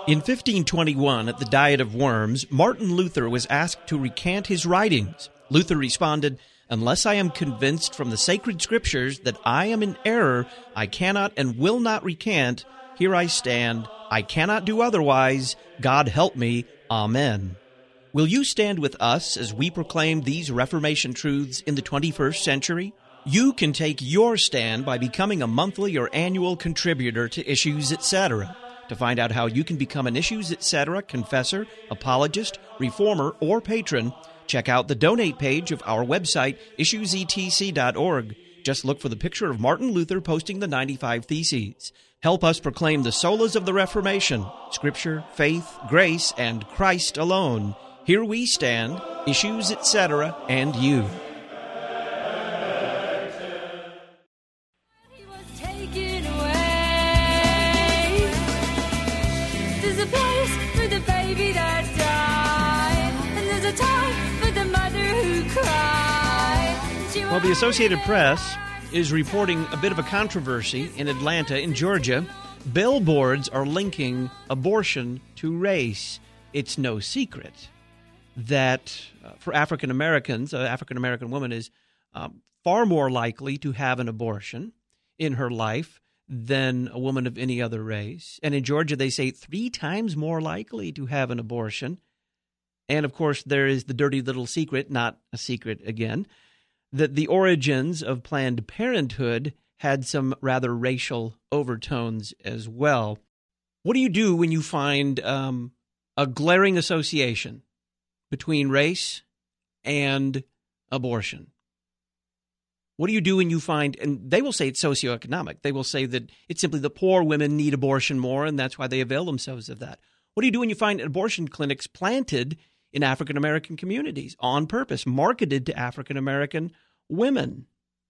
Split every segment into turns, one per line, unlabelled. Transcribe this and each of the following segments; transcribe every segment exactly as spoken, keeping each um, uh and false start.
In fifteen twenty-one, at the Diet of Worms, Martin Luther was asked to recant his writings. Luther responded, "Unless I am convinced from the sacred scriptures that I am in error, I cannot and will not recant. Here I stand. I cannot do otherwise. God help me. Amen." Will you stand with us as we proclaim these Reformation truths in the twenty-first century? You can take your stand by becoming a monthly or annual contributor to Issues Etc. To find out how you can become an Issues Etc. confessor, apologist, reformer, or patron, check out the donate page of our website, issues e t c dot org. Just look for the picture of Martin Luther posting the ninety-five Theses. Help us proclaim the solas of the Reformation, Scripture, faith, grace, and Christ alone. Here we stand, Issues Etc., and you. Well, the Associated Press is reporting a bit of a controversy in Atlanta, in Georgia. Billboards are linking abortion to race. It's no secret that uh, for African Americans, an African American woman is um, far more likely to have an abortion in her life than a woman of any other race. And in Georgia, they say three times more likely to have an abortion. And, of course, there is the dirty little secret, not a secret again, that the origins of Planned Parenthood had some rather racial overtones as well. What do you do when you find um, a glaring association between race and abortion? What do you do when you find, and they will say it's socioeconomic. They will say that it's simply the poor women need abortion more, and that's why they avail themselves of that. What do you do when you find abortion clinics planted in African-American communities on purpose, marketed to African-American women?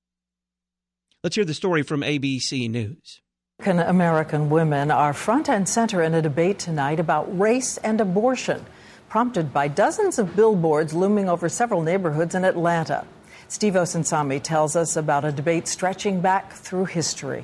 Let's hear the story from A B C News.
African-American women are front and center in a debate tonight about race and abortion, prompted by dozens of billboards looming over several neighborhoods in Atlanta. Steve Osinsami tells us about a debate stretching back through history.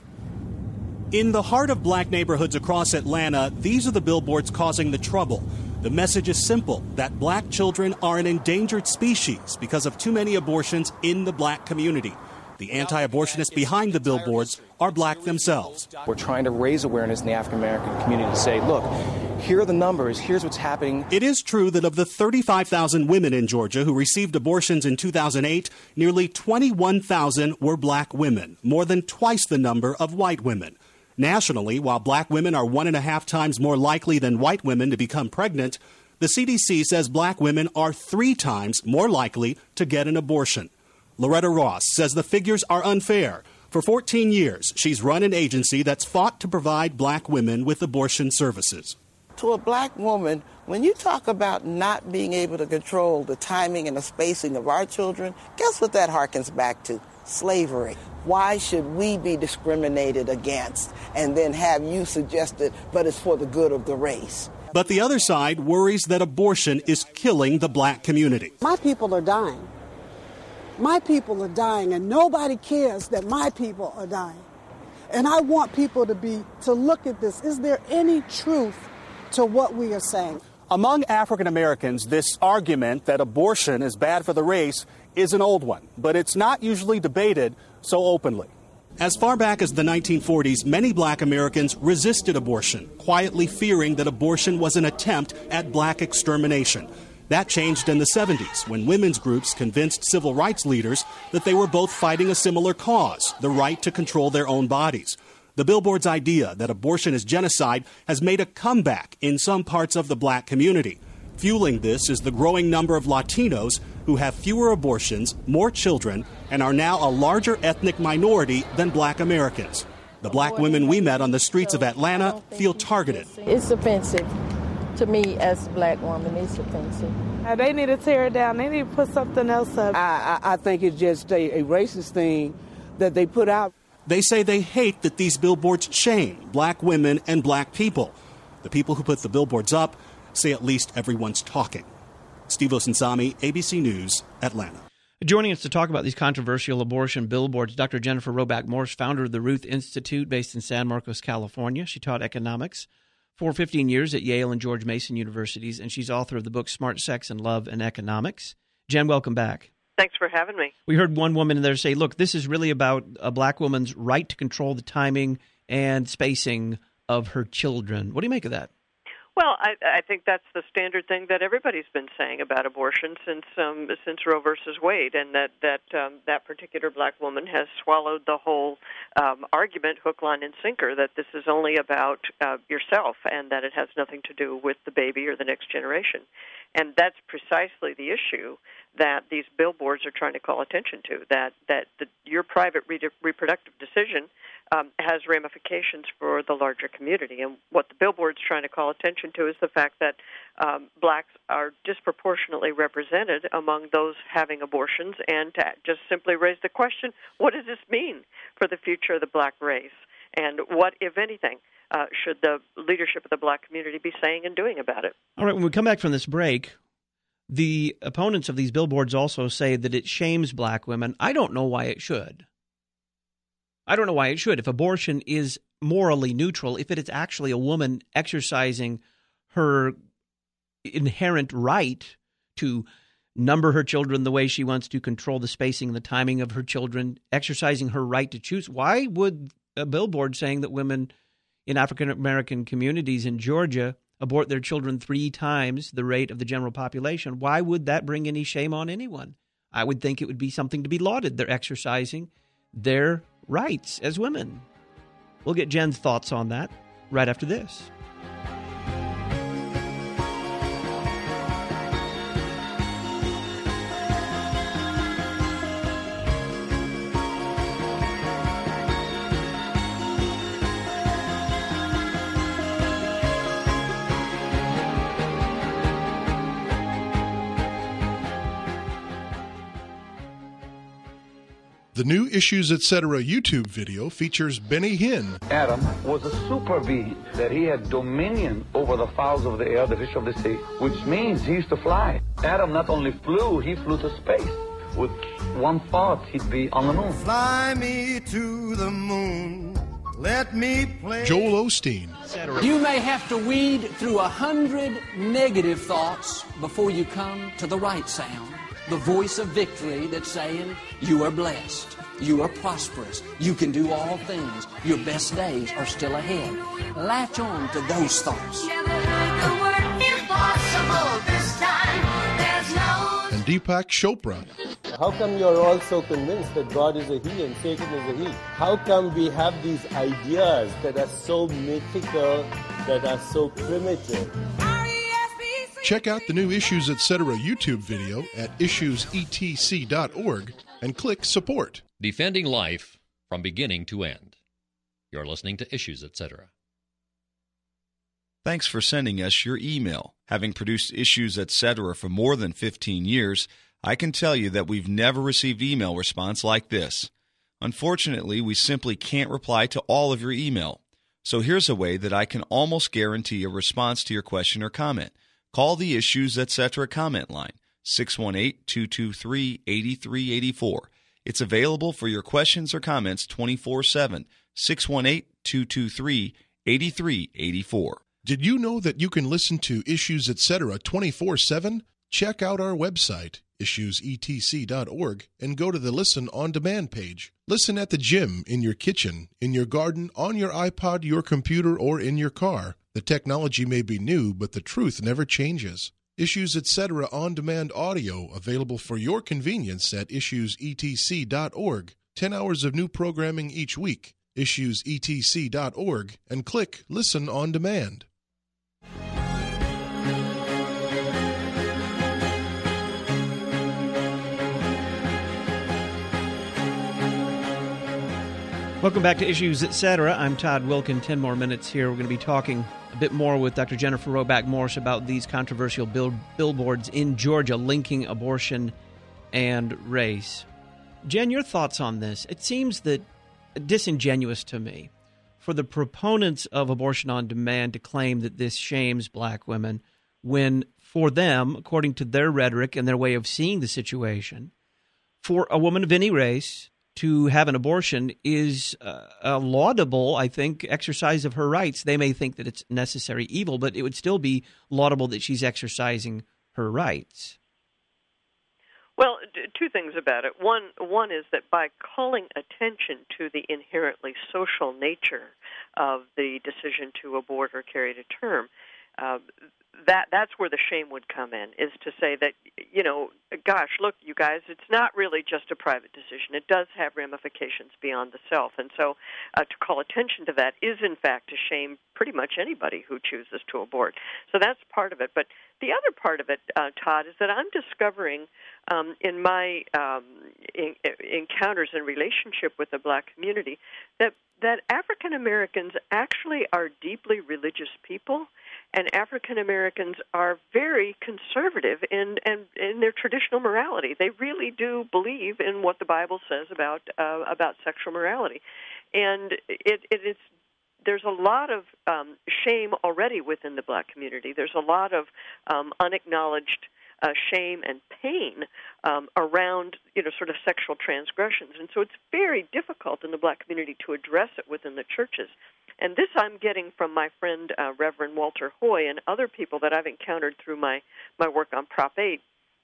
In the heart of black neighborhoods across Atlanta, these are the billboards causing the trouble. The message is simple, that black children are an endangered species because of too many abortions in the black community. The anti-abortionists behind the billboards are black themselves.
We're trying to raise awareness in the African-American community to say, look, here are the numbers, here's what's happening.
It is true that of the thirty-five thousand women in Georgia who received abortions in two thousand eight, nearly twenty-one thousand were black women, more than twice the number of white women. Nationally, while black women are one and a half times more likely than white women to become pregnant, the C D C says black women are three times more likely to get an abortion. Loretta Ross says the figures are unfair. For fourteen years, she's run an agency that's fought to provide black women with abortion services.
To a black woman, when you talk about not being able to control the timing and the spacing of our children, guess what that harkens back to? Slavery. Why should we be discriminated against and then have you suggested, but it's for the good of the race?
But the other side worries that abortion is killing the black community.
My people are dying. My people are dying, and nobody cares that my people are dying. And I want people to be to look at this. Is there any truth to what we are saying?
Among African Americans, this argument that abortion is bad for the race is an old one, but it's not usually debated so openly. As far back as the nineteen forties, many black Americans resisted abortion, quietly fearing that abortion was an attempt at black extermination. That changed in the seventies, when women's groups convinced civil rights leaders that they were both fighting a similar cause, the right to control their own bodies. The billboard's idea that abortion is genocide has made a comeback in some parts of the black community. Fueling this is the growing number of Latinos who have fewer abortions, more children, and are now a larger ethnic minority than black Americans. The black women we met on the streets of Atlanta feel targeted.
It's offensive. To me, as a black woman, it's offensive.
Uh, they need to tear it down. They need to put something else up.
I, I, I think it's just a, a racist thing that they put out.
They say they hate that these billboards shame black women and black people. The people who put the billboards up say at least everyone's talking. Steve Osinsami, A B C News, Atlanta.
Joining us to talk about these controversial abortion billboards, Doctor Jennifer Roback Morse, founder of the Ruth Institute based in San Marcos, California. She taught economics for fifteen years at Yale and George Mason Universities, and she's author of the book Smart Sex and Love and Economics. Jen, welcome back.
Thanks for having me.
We heard one woman in there say, look, this is really about a black woman's right to control the timing and spacing of her children. What do you make of that?
Well, I, I think that's the standard thing that everybody's been saying about abortion since um, since Roe versus Wade, and that that um, that particular black woman has swallowed the whole um, argument, hook, line, and sinker, that this is only about uh, yourself and that it has nothing to do with the baby or the next generation. And that's precisely the issue that these billboards are trying to call attention to, that, that the, your private re- reproductive decision um, has ramifications for the larger community. And what the billboard's trying to call attention to is the fact that um, blacks are disproportionately represented among those having abortions, and to just simply raise the question, what does this mean for the future of the black race? And what, if anything, uh, should the leadership of the black community be saying and doing about it?
All right, when we come back from this break, the opponents of these billboards also say that it shames black women. I don't know why it should. I don't know why it should. If abortion is morally neutral, if it is actually a woman exercising her inherent right to number her children the way she wants to, control the spacing and the timing of her children, exercising her right to choose, why would a billboard saying that women in African-American communities in Georgia abort their children three times the rate of the general population, why would that bring any shame on anyone? I would think it would be something to be lauded. They're exercising their rights as women. We'll get Jen's thoughts on that right after this.
The new Issues Etc. YouTube video features Benny Hinn.
Adam was a super bee, that he had dominion over the fowls of the air, the fish of the sea, which means he used to fly. Adam not only flew, he flew to space. With one thought, he'd be on the moon.
Fly me to the moon, let me play.
Joel Osteen.
You may have to weed through a hundred negative thoughts before you come to the right sound. The voice of victory that's saying, you are blessed, you are prosperous, you can do all things, your best days are still ahead. Latch on to those thoughts.
And Deepak Chopra.
How come you're all so convinced that God is a he and Satan is a he? How come we have these ideas that are so mythical, that are so primitive?
Check out the new Issues Etc. YouTube video at issues e t c dot org and click Support.
Defending life from beginning to end. You're listening to Issues Etc.
Thanks for sending us your email. Having produced Issues Etc. for more than fifteen years, I can tell you that we've never received email response like this. Unfortunately, we simply can't reply to all of your email. So here's a way that I can almost guarantee a response to your question or comment. Call the Issues Etc. comment line, six one eight, two two three, eight three eight four. It's available for your questions or comments twenty-four seven, six one eight, two two three, eight three eight four.
Did you know that you can listen to Issues Etc. twenty-four seven? Check out our website, issues e t c dot org, and go to the Listen on Demand page. Listen at the gym, in your kitchen, in your garden, on your iPod, your computer, or in your car. The technology may be new, but the truth never changes. Issues Etc. on-demand audio available for your convenience at issues e t c dot org. Ten hours of new programming each week. issues e t c dot org and click Listen on Demand.
Welcome back to Issues Etc. I'm Todd Wilkin. Ten more minutes here. We're going to be talking a bit more with Doctor Jennifer Roback Morse about these controversial bill- billboards in Georgia linking abortion and race. Jen, your thoughts on this? It seems that disingenuous to me for the proponents of abortion on demand to claim that this shames black women when, for them, according to their rhetoric and their way of seeing the situation, for a woman of any race to have an abortion is uh, a laudable, I think, exercise of her rights. They may think that it's necessary evil, but it would still be laudable that she's exercising her rights.
Well, two things about it. One, one is that by calling attention to the inherently social nature of the decision to abort or carry to term, uh, that that's where the shame would come in, is to say that, you know, gosh, look, you guys, it's not really just a private decision. It does have ramifications beyond the self. And so uh, to call attention to that is, in fact, to shame pretty much anybody who chooses to abort. So that's part of it. But the other part of it, uh, Todd, is that I'm discovering um, in my um, in, encounters and relationship with the black community that that African Americans actually are deeply religious people, and African Americans are very conservative in, in in their traditional morality. They really do believe in what the Bible says about uh, about sexual morality, and it, it is. There's a lot of um, shame already within the black community. There's a lot of um, unacknowledged uh, shame and pain um, around, you know, sort of sexual transgressions. And so it's very difficult in the black community to address it within the churches. And this I'm getting from my friend uh, Reverend Walter Hoy and other people that I've encountered through my, my work on Prop eight.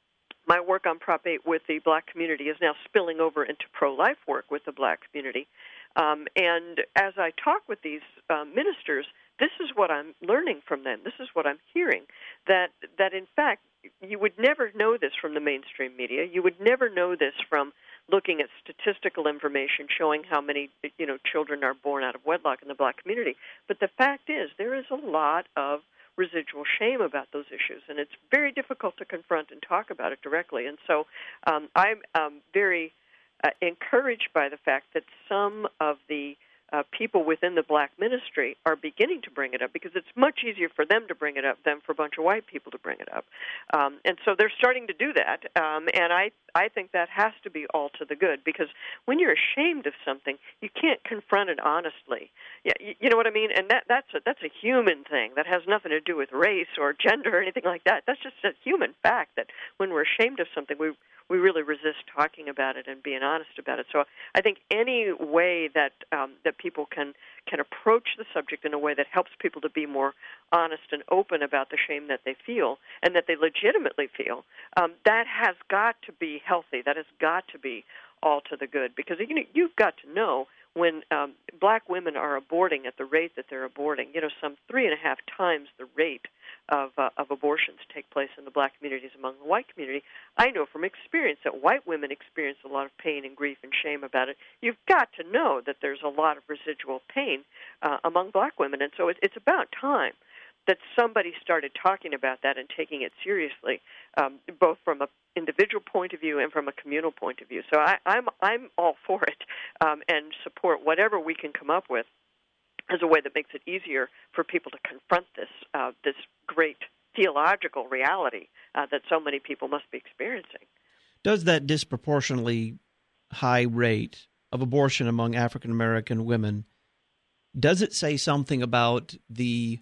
My work on Prop eight with the black community is now spilling over into pro-life work with the black community. Um, and as I talk with these uh, ministers, this is what I'm learning from them. This is what I'm hearing, that that in fact you would never know this from the mainstream media. You would never know this from looking at statistical information showing how many, you know, children are born out of wedlock in the black community. But the fact is there is a lot of residual shame about those issues, and it's very difficult to confront and talk about it directly. And so um, I'm um, very Uh, encouraged by the fact that some of the uh, people within the black ministry are beginning to bring it up, because it's much easier for them to bring it up than for a bunch of white people to bring it up. Um, and so they're starting to do that, um, and I, I think that has to be all to the good, because when you're ashamed of something, you can't confront it honestly. Yeah, you, you know what I mean? And that, that's, a, that's a human thing. That has nothing to do with race or gender or anything like that. That's just a human fact that when we're ashamed of something, we we really resist talking about it and being honest about it. So I think any way that um, that people can can approach the subject in a way that helps people to be more honest and open about the shame that they feel and that they legitimately feel, um, that has got to be healthy. That has got to be all to the good, because you know, you've got to know when um, black women are aborting at the rate that they're aborting, you know, some three and a half times the rate of uh, of abortions take place in the black communities among the white community. I know from experience that white women experience a lot of pain and grief and shame about it. You've got to know that there's a lot of residual pain uh, among black women, and so it, it's about time that somebody started talking about that and taking it seriously, um, both from an individual point of view and from a communal point of view. So I, I'm I'm all for it, um, and support whatever we can come up with as a way that makes it easier for people to confront this uh, this great theological reality uh, that so many people must be experiencing.
Does that disproportionately high rate of abortion among African American women, does it say something about the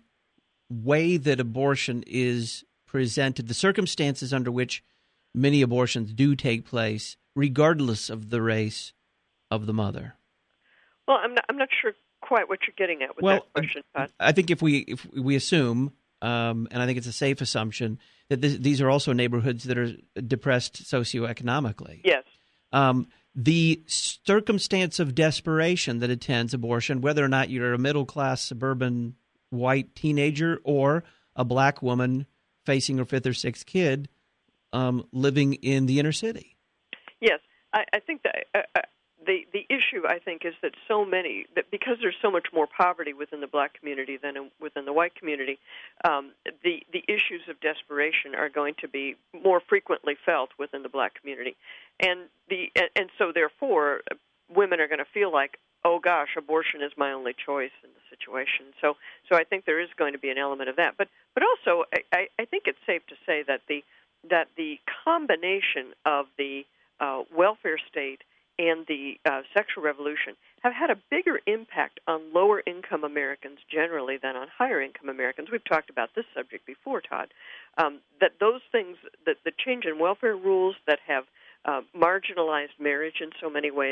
way that abortion is presented, the circumstances under which many abortions do take place, regardless of the race of the mother?
Well, I'm not, I'm not sure quite what you're getting at with
well,
that question, Todd.
I think if we if we assume, um, and I think it's a safe assumption, that this, these are also neighborhoods that are depressed socioeconomically.
Yes.
Um, the circumstance of desperation that attends abortion, whether or not you're a middle-class suburban white teenager or a black woman facing her fifth or sixth kid um, living in the inner city.
Yes, I, I think that uh, uh, the the issue, I think, is that so many, that because there's so much more poverty within the black community than in, within the white community, um, the, the issues of desperation are going to be more frequently felt within the black community. And, the, and, and so, therefore, women are going to feel like, oh gosh, abortion is my only choice in the situation. So, so I think there is going to be an element of that. But, but also, I, I think it's safe to say that the that the combination of the uh, welfare state and the uh, sexual revolution have had a bigger impact on lower-income Americans generally than on higher-income Americans. We've talked about this subject before, Todd. Um, that those things, that the change in welfare rules that have uh, marginalized marriage in so many ways,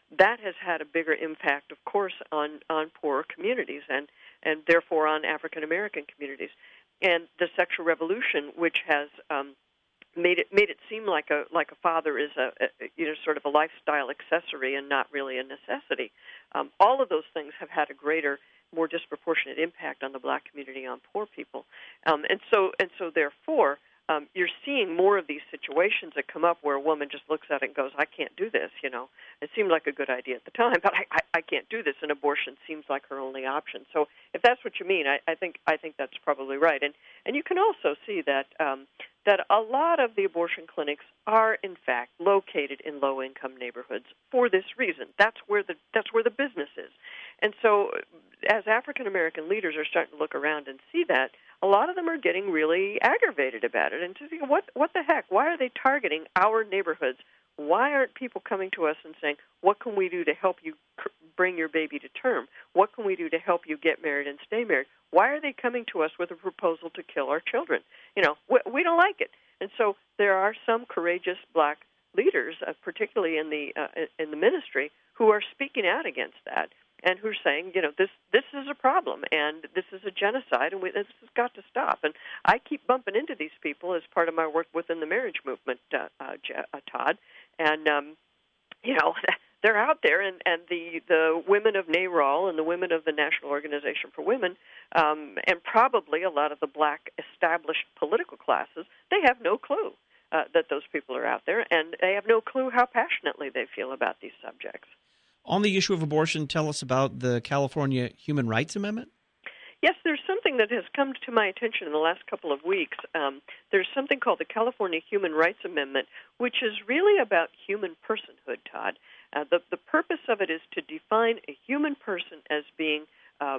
that has had a bigger impact, of course, on, on poorer communities and, and therefore on African American communities. And the sexual revolution, which has um, made it made it seem like a like a father is a, a you know sort of a lifestyle accessory and not really a necessity. Um, all of those things have had a greater, more disproportionate impact on the black community, on poor people, um, and so and so therefore. Um, you're seeing more of these situations that come up where a woman just looks at it and goes, I can't do this, you know. It seemed like a good idea at the time, but I, I, I can't do this, and abortion seems like her only option. So if that's what you mean, I, I think I think that's probably right. And and you can also see that um, that a lot of the abortion clinics are, in fact, located in low-income neighborhoods for this reason. That's where the that's where the business is. And so as African-American leaders are starting to look around and see that, a lot of them are getting really aggravated about it and to think, what what the heck? Why are they targeting our neighborhoods? Why aren't people coming to us and saying, what can we do to help you bring your baby to term? What can we do to help you get married and stay married? Why are they coming to us with a proposal to kill our children? You know, we, we don't like it. And so there are some courageous black leaders, uh, particularly in the uh, in the ministry, who are speaking out against that. And who's saying, you know, this this is a problem, and this is a genocide, and we, this has got to stop. And I keep bumping into these people as part of my work within the marriage movement, uh, uh, uh, Todd. And, um, you know, they're out there, and, and the, the women of NARAL and the women of the National Organization for Women, um, and probably a lot of the black established political classes, they have no clue uh, that those people are out there, and they have no clue how passionately they feel about these subjects.
On the issue of abortion, tell us about the California Human Rights Amendment.
Yes, there's something that has come to my attention in the last couple of weeks. Um, there's something called the California Human Rights Amendment, which is really about human personhood, Todd. Uh, the, the purpose of it is to define a human person as being uh,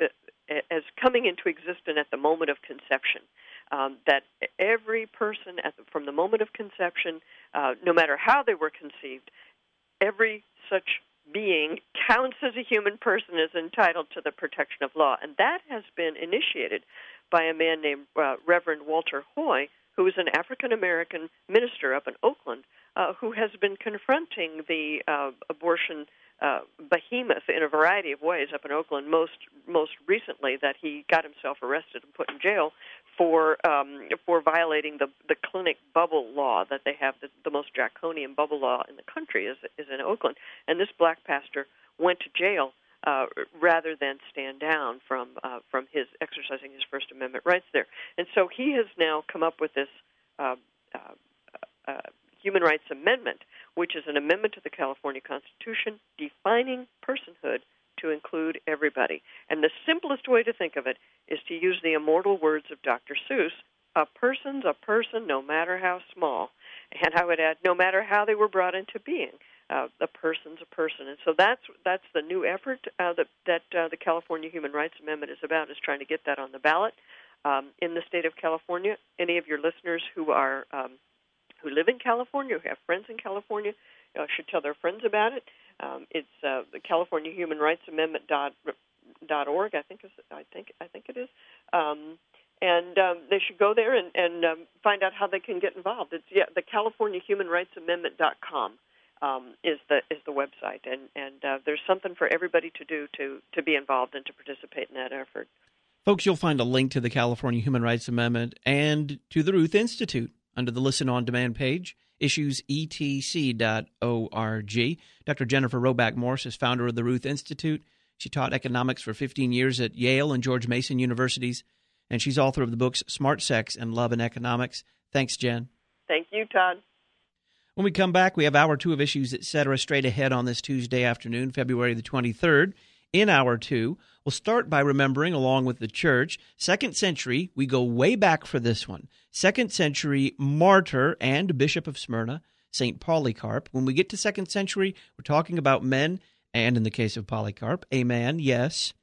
as coming into existence at the moment of conception. Um, that every person, at the, from the moment of conception, uh, no matter how they were conceived, every such being counts as a human person, is entitled to the protection of law. And that has been initiated by a man named uh, Reverend Walter Hoy, who is an African-American minister up in Oakland, uh, who has been confronting the uh, abortion uh, behemoth in a variety of ways up in Oakland, most most recently that he got himself arrested and put in jail for um, for violating the the clinic bubble law that they have. The, the most draconian bubble law in the country is is in Oakland, and this black pastor went to jail uh, rather than stand down from uh, from his exercising his First Amendment rights there. And so he has now come up with this uh, uh, uh, Human Rights Amendment, which is an amendment to the California Constitution defining personhood to include everybody. And the simplest way to think of it is to use the immortal words of Doctor Seuss, a person's a person no matter how small. And I would add, no matter how they were brought into being, uh, a person's a person. And so that's that's the new effort uh, that, that uh, the California Human Rights Amendment is about, is trying to get that on the ballot um, in the state of California. Any of your listeners who are um, who live in California, who have friends in California, uh, should tell their friends about it. Um, it's uh, the California Human Rights Amendment dot dot org. I think is I think I think it is, um, and um, they should go there and, and um, find out how they can get involved. It's yeah, the California Human Rights Amendment dot com um, is the is the website, and and uh, there's something for everybody to do to to be involved and to participate in that effort.
Folks, you'll find a link to the California Human Rights Amendment and to the Ruth Institute under the Listen on Demand page, issues e t c dot org. Doctor Jennifer Roback Morse is founder of the Ruth Institute. She taught economics for fifteen years at Yale and George Mason Universities, and she's author of the books Smart Sex and Love and Economics. Thanks, Jen.
Thank you, Todd.
When we come back, we have hour two of Issues, et cetera, straight ahead on this Tuesday afternoon, February the twenty-third. In hour two, we'll start by remembering, along with the church, second century, we go way back for this one, second century martyr and Bishop of Smyrna, Saint Polycarp. When we get to second century, we're talking about men, and in the case of Polycarp, a man, yes,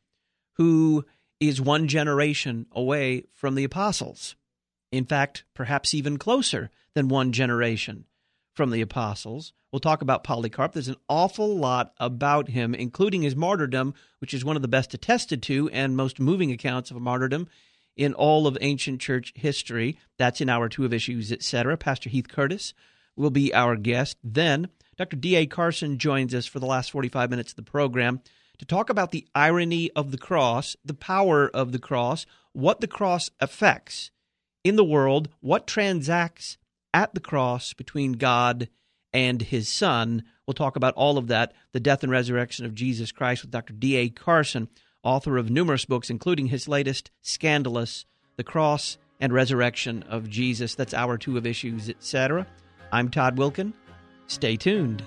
who is one generation away from the apostles. In fact, perhaps even closer than one generation from the apostles. We'll talk about Polycarp. There's an awful lot about him, including his martyrdom, which is one of the best attested to and most moving accounts of a martyrdom in all of ancient church history. That's in hour two of Issues, et cetera. Pastor Heath Curtis will be our guest. Then Doctor D A Carson joins us for the last forty-five minutes of the program to talk about the irony of the cross, the power of the cross, what the cross affects in the world, what transacts at the cross between God and his Son. We'll talk about all of that, the death and resurrection of Jesus Christ, with Doctor D A Carson, author of numerous books, including his latest, Scandalous, The Cross and Resurrection of Jesus. That's Hour Two of Issues, et cetera. I'm Todd Wilken. Stay tuned.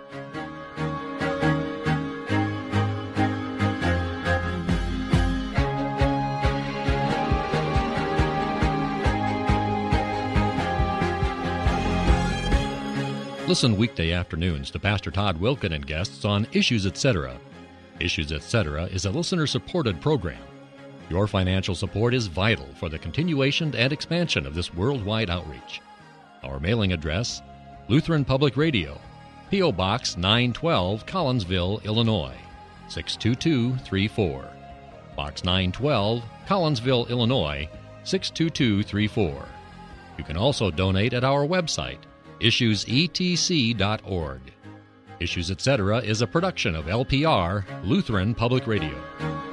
Listen weekday afternoons to Pastor Todd Wilken and guests on Issues, et cetera. Issues, et cetera is a listener-supported program. Your financial support is vital for the continuation and expansion of this worldwide outreach. Our mailing address, Lutheran Public Radio, P O. Box nine twelve, Collinsville, Illinois, six two two three four. Box nine twelve, Collinsville, Illinois, six two two three four. You can also donate at our website, issues e t c dot org. Issues, et cetera is a production of L P R, Lutheran Public Radio.